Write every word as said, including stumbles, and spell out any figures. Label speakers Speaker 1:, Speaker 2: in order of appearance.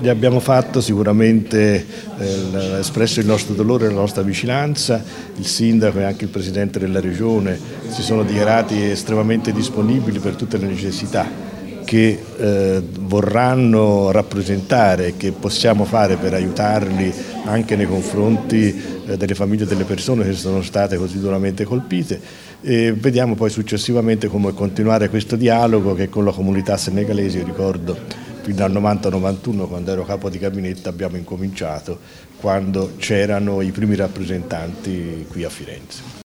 Speaker 1: gli abbiamo fatto sicuramente eh, espresso il nostro dolore e la nostra vicinanza. Il sindaco e anche il presidente della regione si sono dichiarati estremamente disponibili per tutte le necessità che eh, vorranno rappresentare, che possiamo fare per aiutarli anche nei confronti eh, delle famiglie e delle persone che sono state così duramente colpite, e vediamo poi successivamente come continuare questo dialogo che con la comunità senegalese, io ricordo fino al novanta novantuno, quando ero capo di gabinetto, abbiamo incominciato quando c'erano i primi rappresentanti qui a Firenze.